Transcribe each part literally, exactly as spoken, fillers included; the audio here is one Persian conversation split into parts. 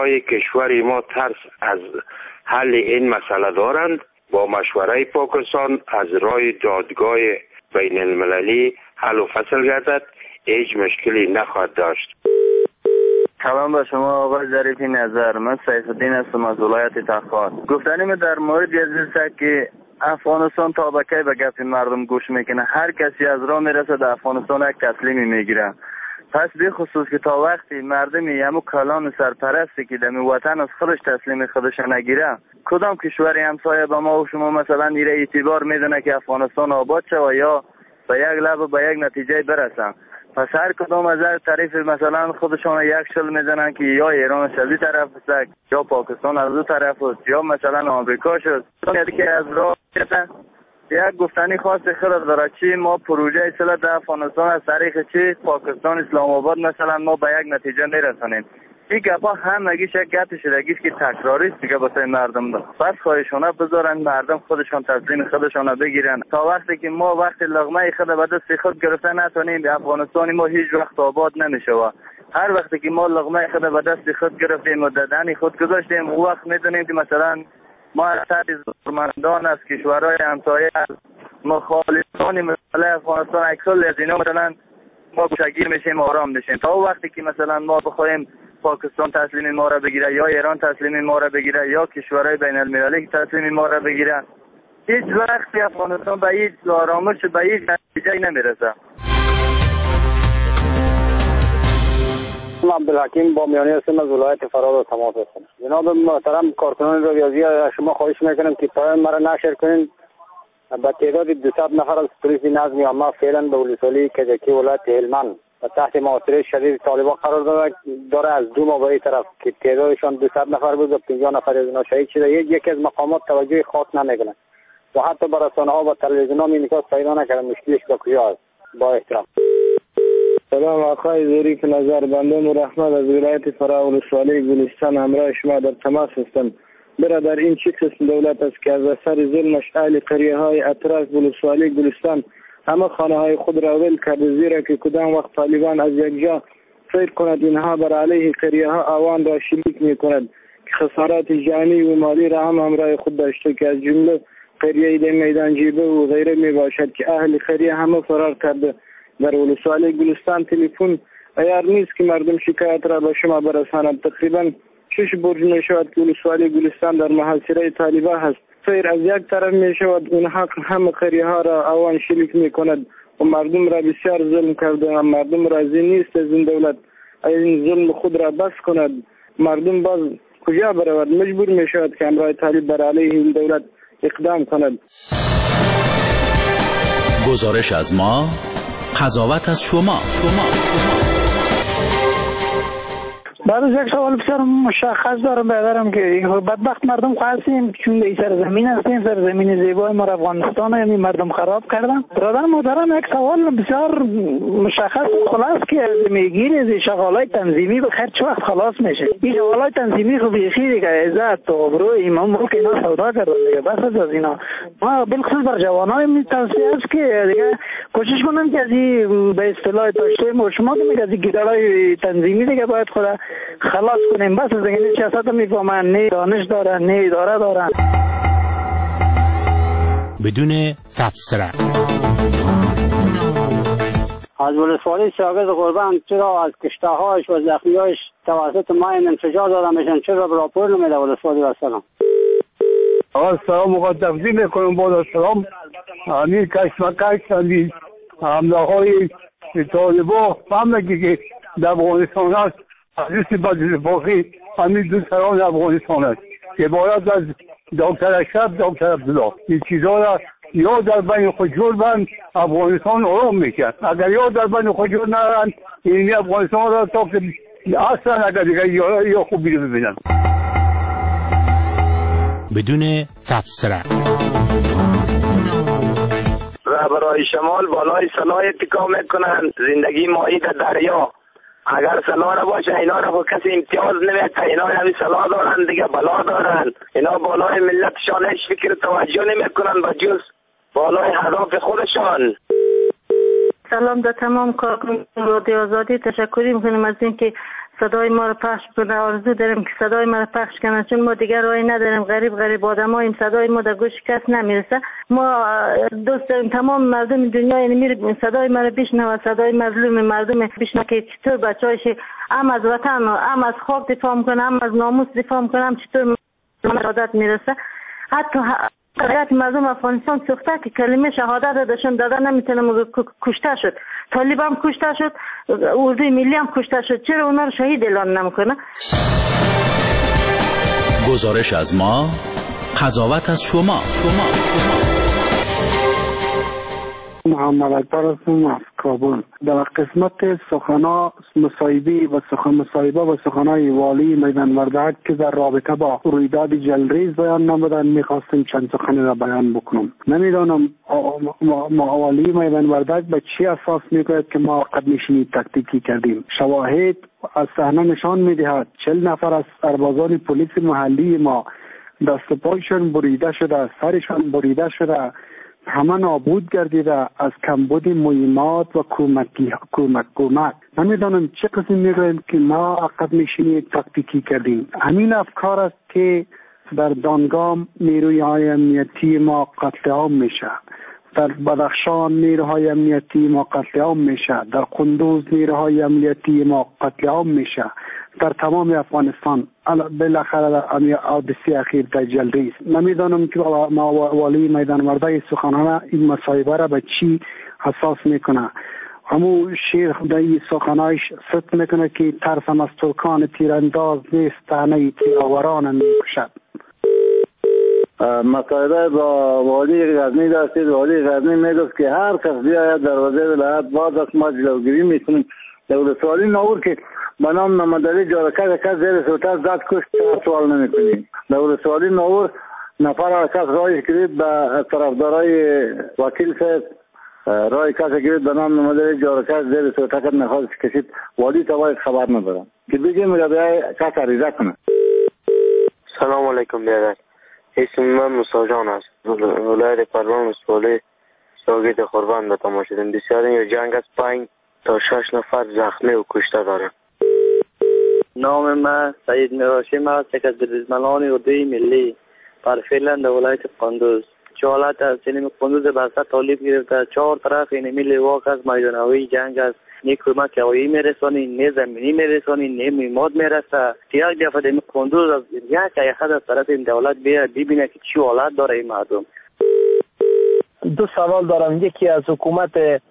رهبرای کشور ما ترس از حل این مسئله دارند، با مشوره پاکستان از راه دادگاه بین المللی حل و فصل گردد، هیچ مشکلی نخواهد داشت. سلام به شما آقای ظریفی نظر. من سیف الدین هستم از ولایت تخار. گفتنیم در مورد یزیسته که افغانستان تا به کی به گپ مردم گوش میکنه؟ هر کسی از راه میرسه در افغانستان یک تسلیمی میگیره. پس به خصوص که تا وقتی مردم یمو کلان سرپرستی که در وطن از خودش تسلیم خودش نگیره، کدام کشوری همسایه به ما و شما مثلا ایره اعتبار میدونه که افغانستان آباد شود یا به یک لب به یک نتیجه برسن؟ پس هر کدام از هر طریف مثلا خودشون یک شل میزنن که یا ایران شدی طرف است یا پاکستان از دو طرف است یا مثلا آمریکا شد که از راه گرفتن. یک گفتنی خاص خیلی داره چی ما پروژه اصلاح در افغانستان از طریق چی پاکستان اسلام آباد مثلا ما به یک نتیجه میرسانیم. این گپا همگیش یک گپ شدگیست که تکراری است دیگه واسه مردم ده. پس خواهشونه بذارن مردم خودشان تسلیم خودشان بگیرن تا وقتی که ما وقتی لقمه خود به دست خود گرفته نتونیم به افغانستان ما هیچ وقت آباد نمیشه. هر وقتی که ما لقمه خود به دست خود گرفتیم و ددن خود گذاشتیم اون وقت میدونیم که مثلا ما از زورمندان از کشورهای همسایه مخالفان مسئله افغانستان اکثر از اینا مثلا ما گوشگیر میشیم آرام میشیم. تا وقتی که مثلا ما بخوایم پاکستان تسلیم ما را بگیره یا ایران تسلیم ما را بگیره یا کشورهای بین المللی تسلیم ما را بگیره، هیچ وقت افغانستان به هیچ آرامش به هیچ نتیجه نمیرسه. من عبدالحکیم با میانی هستم از ولایت فرا تماس هستم. جناب محترم کارکنان ریاضی شما خواهش میکنم که پایان مرا نشر کنین. با تعداد دویست نفر از پلیس نظم عامه فعلا به ولسوالی کجکی ولایت هلمند و تحت محاصره شدید طالبان قرار داره داره از دو ما به این طرف که تعدادشان دویست نفر بود و پنجاه نفر از اینا شهید شده. یکی از مقامات توجه خاص نمیکنه و حتی بر رسانه‌ها و تلویزیون‌ها می‌نکاس پیدا نکرده. مشکلش به کجا است؟ با احترام. سلام آقای ظریف نظر، بنده مرحمت از ولایت فرا ولسوالی گلستان همراه شما در تماس هستم. برادر این چه قسم دولت است که از اثر ظلمش اهل قریه های اطراف ولسوالی گلستان همه خانه های خود را ول کرده، زیرا که کدام وقت طالبان از یک جا فکر کند اینها بر علیه قریه ها آوان را شلیک می کند که خسارات جانی و مالی را هم همراه خود داشته که از جمله قریه در میدان جیبه و غیره می باشد که اهل قریه همه فرار کرده. در ولسوالی گلستان تلفن عیار نیست که مردم شکایت را به شما برسانند. تقریبا شش برج می شود که ولسوالی گلستان در محاصره طالبان هست. فیر از یک طرف می شود اونها همه قریه ها را آوان شلیک می کند و مردم را بسیار ظلم کرده و مردم راضی نیست از این دولت این ظلم خود را بس کند. مردم باز کجا برود؟ مجبور می شود که امرای طالب بر علیه این دولت اقدام کند. گزارش از ما، قضاوت از شما. شما بعد از یک سوال بسیار مشخص دارم برادرم که بدبخت مردم هستیم چون این سرزمین هستیم، سرزمین زیبای ما افغانستان هم مردم خراب کردن. برادر محترم یک سوال بسیار مشخص خلاص که از میگین از شغالای تنظیمی به خیر چه وقت خلاص میشه؟ این شغالای تنظیمی خو بیخی دیگه عزت و ابرو امام ملک اینا سودا کردن دیگه. بس از اینا ما بالخصوص بر جوانای می توصیه است که دیگه کوشش کنن که از این به اصطلاح داشته ما شما که میگه از گیدالای تنظیمی دیگه باید خدا خلاص کنیم. بس از دیگه سیاست میفهمن، نه دانش دارن نه اداره دارن. بدون تفسیر از ولسوالی شاگرد قربان چرا از کشته‌هاش و زخمی‌هاش توسط ماین انفجار داده میشن؟ چرا راپور نمیده ولسوالی؟ و سلام آقا سلام موقع تقدیم میکنم با سلام. همین کشمکش همین حمله های طالبان فهمگی که در افغانستان هست عزیزی بدل باقی همین دو سران افغانستان است که باید از دکتر اشرف دکتر عبدالله این چیزها را یا در بین خود جور بند افغانستان آرام میکن. اگر یا در بین خود جور نرند این افغانستان را تا که اصلا اگر دیگه یا خوب بیرو ببینن. بدون تفسیر رهبرای شمال بالای سلاح اتکا میکنن، زندگی مایی در دریا. اگر سلاح را باشه اینا را کسی امتیاز نمیده، اینا همین سلاح دارن دیگه بلا دارن. اینا بالای ملتشان هیچ فکر توجه نمیکنن با جز بالای هدف خودشان. سلام در تمام کارکنان رادیو آزادی، تشکر میکنیم از اینکه صدای ما رو پخش کنه. آرزو داریم که صدای ما رو پخش کنه، چون ما دیگر راهی نداریم. غریب غریب آدماییم، صدای ما در گوش کس نمیرسه. ما دوست داریم تمام مردم دنیا یعنی میره صدای ما رو بشنوه، صدای مظلوم مردم بشنوه که چطور بچه‌هاش هم از وطن هم از خاک دفاع میکنه، هم از ناموس دفاع میکنه، هم چطور شهادت میرسه. حتی حیات مردم افغانستان سوخته که کلمه شهادت داشتن داده نمیتونه، کشته شد. طالب هم کشته شد، اردوی ملی هم کشته شد. چرا اونا رو شهید اعلان نمیکنه؟ گزارش از ما، قضاوت از شما. شما محمد اکبر هستم از کابل. در قسمت سخنا مصاحبه و سخن مصاحبه و سخنای والی میدان وردک که در رابطه با رویداد جلریز بیان نمودن، میخواستم چند سخنی را بیان بکنم. نمیدانم والی میدان وردک به چی اساس میگوید که ما قدمشینی تکتیکی کردیم. شواهد از صحنه نشان میدهد چهل نفر از سربازان پلیس محلی ما دست پایشان بریده شده، سرشان بریده شده، همه نابود گردیده از کمبود مهمات و کمکی کمک کمک. نمیدانم چه قسم میگوییم که ما عقب نشینی تاکتیکی کردیم. همین افکار است که در دانگام نیروی های امنیتی ما قتل عام میشه، در بدخشان نیروهای امنیتی ما قتل عام میشه، در قندوز نیروهای امنیتی ما قتل عام میشه، در تمام افغانستان. بالاخره امی حادثه اخیر در جلریز. نمیدانم که ما والی میدان وردک سخنانه این مصاحبه را به چی حساس میکنه. همو شیر خدایی سخنایش ست میکنه که ترسم از ترکان تیرانداز نیست، تنه تیراوران میکشد. مصاحبه با والی غزنی داشتید. والی غزنی میگفت که هر کس بیاید دروازه ولایت باز است، ما جلوگیری میکنیم. دولت والی نور که به نام نمادری جارکت کس زیر سوتر زد کشت سوال نمی کنیم. دولت والی نور نفر کس رای کرد به طرفدارای وکیل صاحب، رای کس کرد به نام نمادری جارکت زیر سوتر نخواست کشید. والی تواید خبر ندارم که بگیم بیای کس عریضه کنه. سلام علیکم بیادر. اسم من موسی جان است. ولایت پروان مسئولی شاگرد قربان به تماشا شدیم. بسیار یا جنگ از پنج تا شش نفر زخمی و کشته دارم. نام من سید میراشیم است، یک از بزرگمنان اردوی ملی پرفعلا در ولایت قندوز. چالت از سینم قندوز بسته طالب گرفته، چهار طرف اینمی لواک از میدانوی جنگ است. نه کمک هوایی میرسانی، نه زمینی میرسانی، نه میماد میرسه. یک دفعه دمی قندوز از یک ایخد از طرف این دولت بیاد ببینه که چی حالت داره این مردم. دو سوال دارم، یکی از حکومت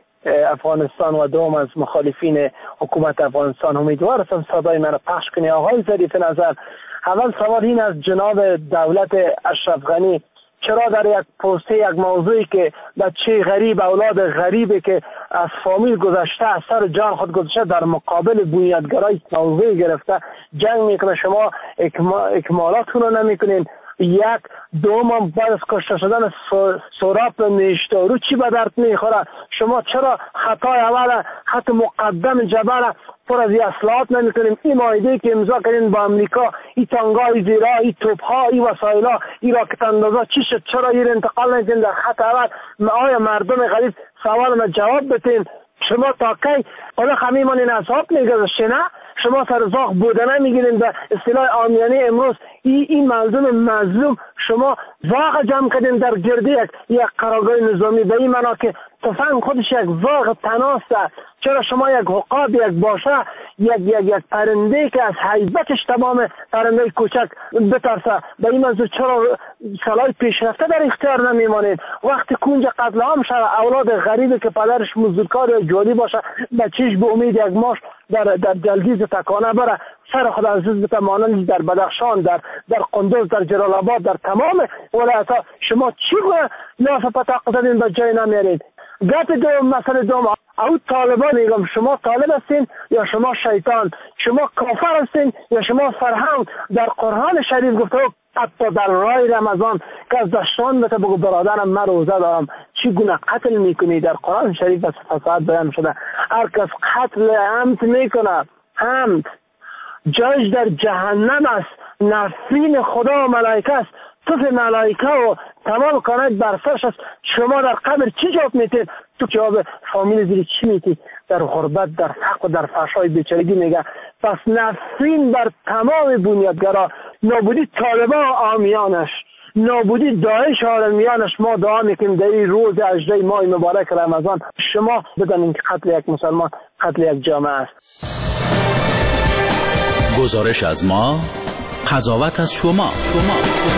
افغانستان و دوم از مخالفین حکومت افغانستان. امیدوار هستم صدای من را پخش کنی. آقای ظریف نظر، اول سوال این از جناب دولت اشرف غنی، چرا در یک پسته یک موضوعی که بچه غریب، اولاد غریبی که از فامیل گذشته، از سر جان خود گذشته، در مقابل بنیادگرای موضوعی گرفته جنگ میکنه، شما اکمالاتون رو نمیکنین؟ یک دوم بعد از کشته شدن سهراب نیشتارو چی به درد میخوره؟ شما چرا خطای اول خط مقدم جبهه پر از اصلاحات نمیکنیم؟ این معاهده که امضا کردین با امریکا، این تانگای زیرا، این توپها، این وسایلا، این راکت اندازا چی شد؟ چرا این انتقال نکنین در خط اول؟ آیا مردم غریب سوال ما جواب بتین؟ شما تا کی حالا خمیمان این اصحاب میگذاشته؟ نه شما سرزاق بودنه میگیرین. به اصطلاح عامیانه امروز این این مظلوم مظلوم شما واقع جمع کردین در گردی یک یک قرارگاه نظامی، به این معنا که تفنگ خودش یک واقع تناسته. چرا شما یک عقاب، یک باشه، یک یک یک پرنده که از هیبتش تمام پرنده کوچک بترسه، به این منظور چرا سلاح پیشرفته در اختیار نمیمانید؟ وقتی کنج قتل عام شده، اولاد غریبی که پدرش مزدورکار یا جولی باشه، بچهش به امید یک ماش در در جلگیز تکانه بره، سر خود عزیز بته، مانند در بدخشان، در در قندوز، در جلال آباد، در تمام ولایت‌ها شما چی لاف پتاق زدین به جای نمیارید؟ گپ دوم، مسئله دوم، او طالبان میگم، شما طالب هستین یا شما شیطان؟ شما کافر هستین یا شما فرهنگ؟ در قرآن شریف گفته حتی در راه رمضان که از دشتان بته بگو برادرم من روزه دارم، چی گونه قتل میکنی؟ در قرآن شریف از فساد بیان شده. هر کس قتل عمد میکنه، عمد جایش در جهنم است، نفرین خدا و ملائکه است، توف ملائکه و تمام کانت بر سرش است. شما در قبر چی جواب میتید؟ تو جواب فامیل زیر چی میتید؟ در غربت، در فقر، در فحشای بیچارگی میگه. پس نفرین بر تمام بنیادگرا، نابودی طالبان و عامیانش، نابودی داعش عالمیانش. ما دعا میکنیم در این روز هجده ماه مبارک رمضان شما بدانید که قتل یک مسلمان قتل یک جامعه است. گزارش از ما، قضاوت از شما. شما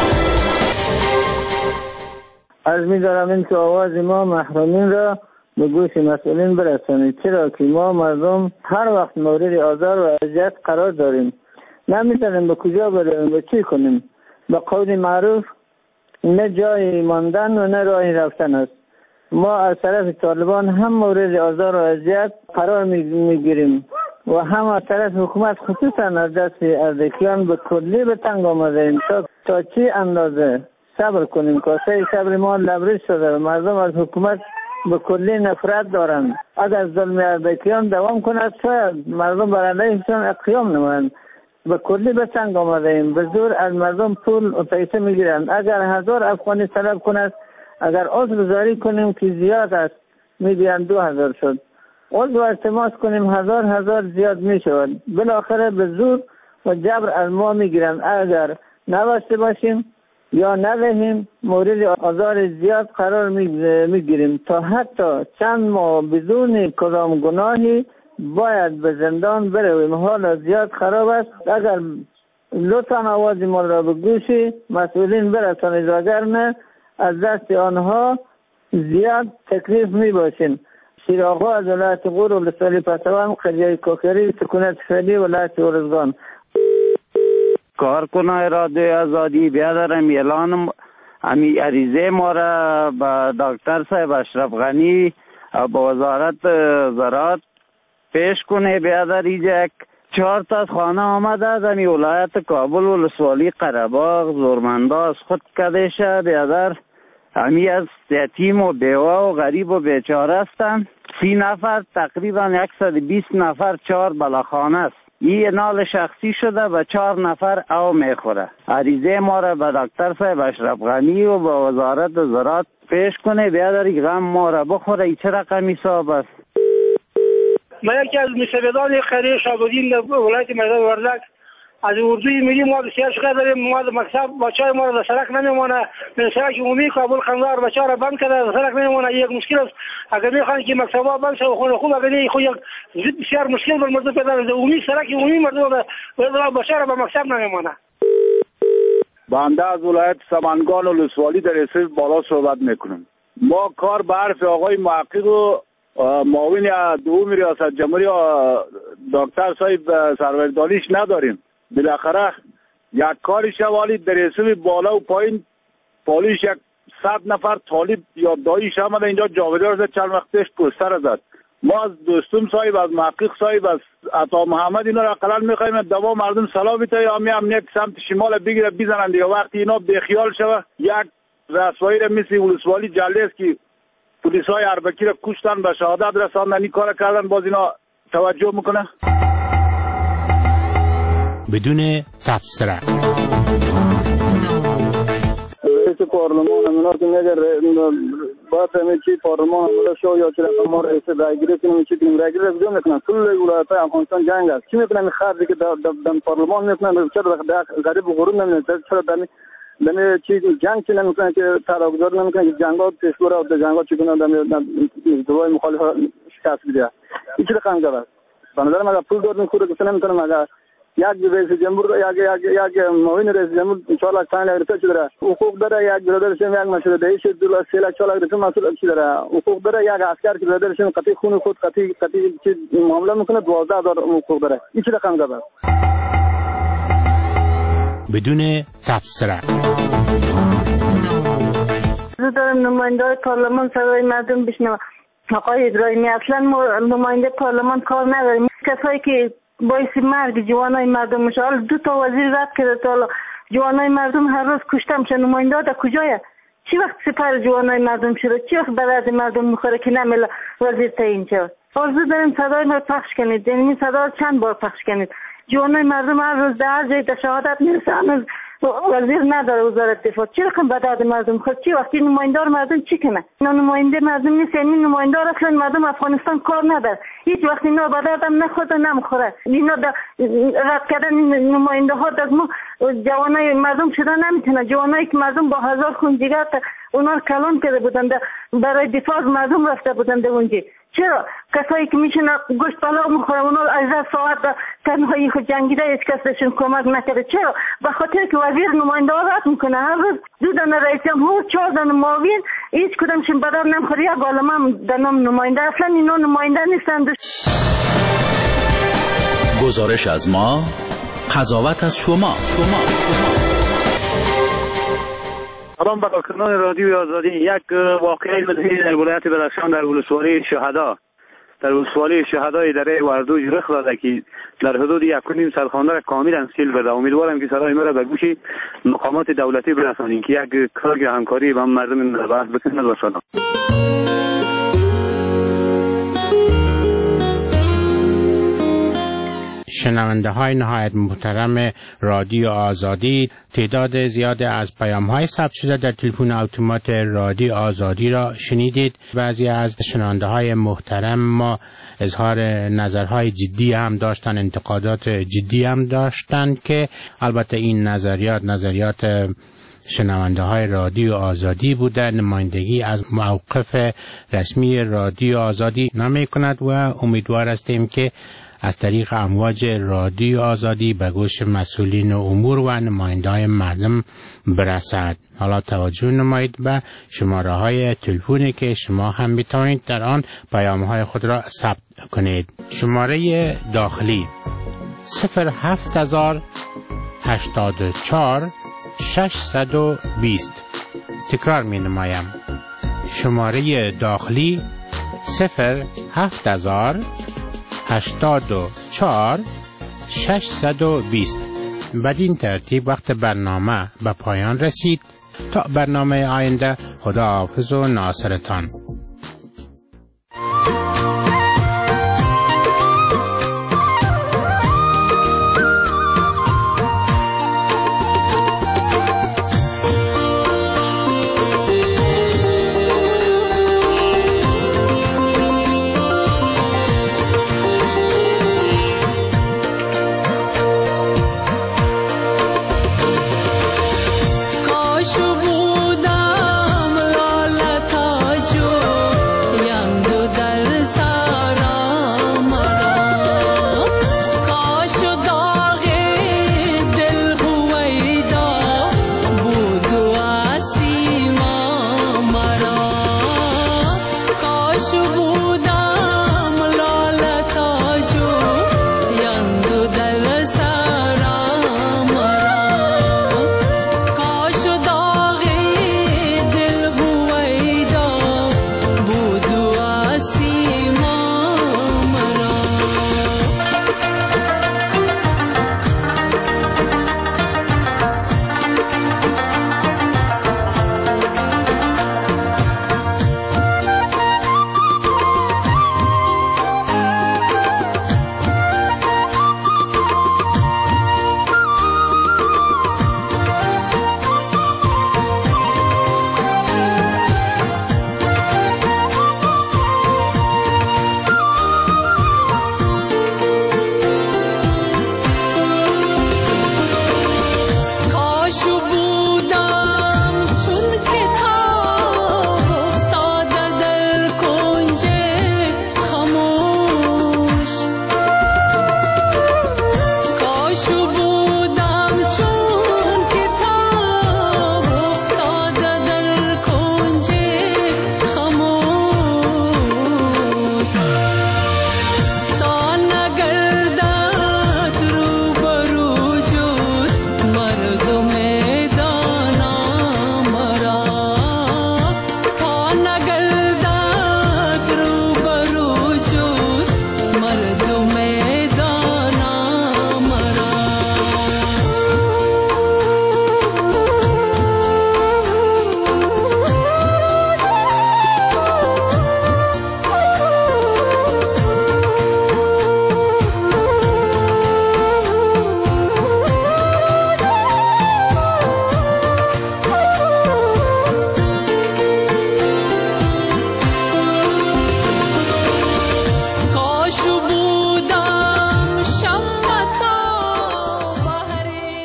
عرض می‌دارم این که آواز ما محرومین را به گوش مسئولین برسانید، چرا که ما مردم هر وقت مورد آزار و اذیت قرار داریم. نمی‌دانیم به کجا بریم و چی کنیم. به قول معروف نه جای ماندن و نه راه رفتن است. ما از طرف طالبان هم مورد آزار و اذیت قرار میگیریم و هم از طرف حکومت خصوصا از دست اردکیان به کلی به تنگ آمده ایم. تا, تا چی اندازه صبر کنیم؟ کاسه صبر ما لبریز شده و مردم از حکومت به کلی نفرت دارند. اگر ظلم اردکیان دوام کند شاید مردم بر علیهشان قیام نمایند. به کلی به تنگ آمده ایم. به زور از مردم پول و پیسه میگیرند. اگر هزار افغانی طلب کند، اگر عضو گذاری کنیم که زیاد است میگویند دو هزار شد، عضو التماس کنیم هزار هزار زیاد میشود. بالاخره به زور و جبر از ما میگیرند. اگر نبسته باشیم یا ندهیم مورد آزار زیاد قرار میگیریم تا حتی چند ماه بدون کدام گناهی باید به زندان برویم. حال زیاد خراب است. اگر لطفاً آواز ما را به گوش مسئولین برسانید، وگرنه از دست آنها زیاد تکلیف می باشیم. شیراغا از ولایت غور و لسالی پسوان، قریه کوکری، سکونت فعلی ولایت ارزگان. کارکنای رادیو آزادی بیادرم اعلان امی عریضه ما را به دکتر صاحب اشرف غنی با وزارت زراعت پیش کنه. بیادر اینجا چهار تا خانه آمده از امی ولایت کابل و لسوالی قره‌باغ زورمندا از خود کده شه. بیادر امی از یتیم و بیوه و غریب و بیچاره هستند. سی نفر تقریبا صد و بیست نفر چهار بلاخانه است. این نال شخصی شده و چهار نفر او میخوره. عریضه ما را به دکتر صاحب اشرف غنی و به وزارت زراعت پیش کنه. بیادر غم ما را بخوره. ای چه رقم حساب است؟ من یکی از مستبدان قریه شاگردین ولایت میدان وردک از اردوی ملی ما بسیار شکایت داریم. ما در مکتب بچه‌های ما را در سرک نمیمونه. من سرک عمومی کابل قندهار بچه‌ها را بند کرده، در سرک نمیمونه. یک مشکل است. اگر میخوان که مکتب‌ها بند شه و خونه خوب اگر خو یک بسیار مشکل بر مردم پیدا میشه. عمومی سرک عمومی مردم را بچه‌ها را به مکتب نمیمونه. بنده از ولایت سمنگان و لسوالی در اسم بالا صحبت میکنم. ما کار به حرف آقای محقق و معاون دوم ریاست جمهوری دکتر صاحب سروردالیش نداریم. بالاخره یک کار شوالی در اسم بالا و پایین پالیش یک صد نفر طالب یا دایش آمده اینجا جاودار زد. چند وقت پیش پوستر زد. ما از دوستم صاحب، از محقق صاحب، از عطا محمد اینا را اقلا میخوایم دوا مردم سلام بیتا یا می امنیت سمت شمال بگیره بزنند یا وقتی اینا بیخیال شوه یک رسوایی را مثل ولسوالی جلی است که پلیس های اربکی را کشتن به شهادت رساندن. این کار کردن باز اینا توجه میکنه بدون تفسیر. رئیس پارلمان امنا که میگه باید همه چی پارلمان امنا شو یا چرا ما رئیس رایگیری کنیم چی کنیم رایگیری رو بدون میکنن. کل ولایت افغانستان جنگ است. چی میکنن این خرجی که در پارلمان میکنن؟ چرا غریب و غروب نمیدن؟ چرا در دمی چی جنگ چی نمیکنن که تراگذار نمیکنن که جنگات پیشبر و جنگات چی کنن در دوای مخالف شکست بده. این چه رقم است؟ به نظر من پول دادن خود که نمیتونن. اگر یک رئیس جمهور یک یک یک معاون رئیس جمهور چهار لاک پنج لاک روپیه داره، حقوق داره. یک برادرش یک مشهده‌ایش دو لاک سه لاک چهار لاک روپیه مسئول چی داره، حقوق داره. یک عسکر که برادرش قطعی خون خود قطعی قطعی چی معامله میکنه دوازده هزار حقوق داره. این چه رقم است؟ بدون تفسیر. زه دارم نماینده پارلمان صدای مردم بشنوم. آقای ابراهیمی اصلا ما نماینده پارلمان کار نداریم. کسایی که باعث مرگ جوانای مردم میشه. حالا دو تا وزیر رد کرده تا حالا جوانای مردم هر روز کشته میشه. نماینده در کجایه؟ چی وقت سپر جوانای مردم شده؟ چی وقت به درد مردم میخوره که نمیل وزیر تعیین شد؟ آرزو داریم صدای ما پخش کنید. یعنی صدا چند بار پخش کنید. جوانای مردم هر روز در هر جای در شهادت میرسه. هنوز وزیر نداره وزارت دفاع، چی رقم به داد مردم خود؟ چی وقتی نمایندار مردم چی کنه؟ اینا نماینده مردم نیست، یعنی نمایندار اصلا مردم افغانستان کار نداره، هیچ وقت اینا به دادم نخورده نمیخوره. اینا رد کردن نماینده ها از ما جوانای مردم شده نمیتونه، جوانایی که مردم با هزار خون جگر اونا رو کلان کرده بودند، برای دفاع از مردم رفته بودند اونجا. چرا کسایی که میشن گوشت پلاو میخورن اونا از ساعت تنهایی خود جنگیده هیچ کس بهشون کمک نکرده؟ چرا؟ به خاطر که وزیر نماینده ها رد میکنه، هر روز دو دانه رئیس جمهور، چهار دانه معاون، هیچ کدامشون بدر نمیخوره. یک عالمه هم در نام نماینده، اصلا اینا نماینده نیستند. گزارش از ما، قضاوت از شما. شما سلام به کارکنان رادیوی آزادی. یک واقعه مدهی در ولایت بدخشان در ولسوالی شهدا در ولسوالی شهدای دره وردوج رخ داده که در حدود یک و نیم صد خانه را کاملا سیل برده. امیدوارم که صدای ما را به گوش مقامات دولتی برسانیم که یک کار همکاری با مردم بحث بکنند و سلام. شنونده های نهایت محترم رادیو آزادی، تعداد زیاد از پیام های ثبت شده در تلفن اتومات رادیو آزادی را شنیدید. بعضی از شنونده های محترم ما اظهار نظرهای جدی هم داشتن، انتقادات جدی هم داشتن که البته این نظریات نظریات شنونده های رادیو آزادی بوده، نمایندگی از موقف رسمی رادیو آزادی نمی کند و امیدوار هستیم که از طریق امواج رادیو آزادی به گوش مسئولین امور و نماینده های مردم برسد. حالا توجه نمایید به شماره های تلفنی که شما هم میتوانید در آن پیام های خود را ثبت کنید. شماره داخلی صفر هفت هزار هشتاد و چهار ششصد و بیست. تکرار می نمایم. شماره داخلی صفر هفت هزار هشتاد و چهار ششصد و بیست. بدین ترتیب وقت برنامه به پایان رسید. تا برنامه آینده، خدا حافظ و ناصرتان.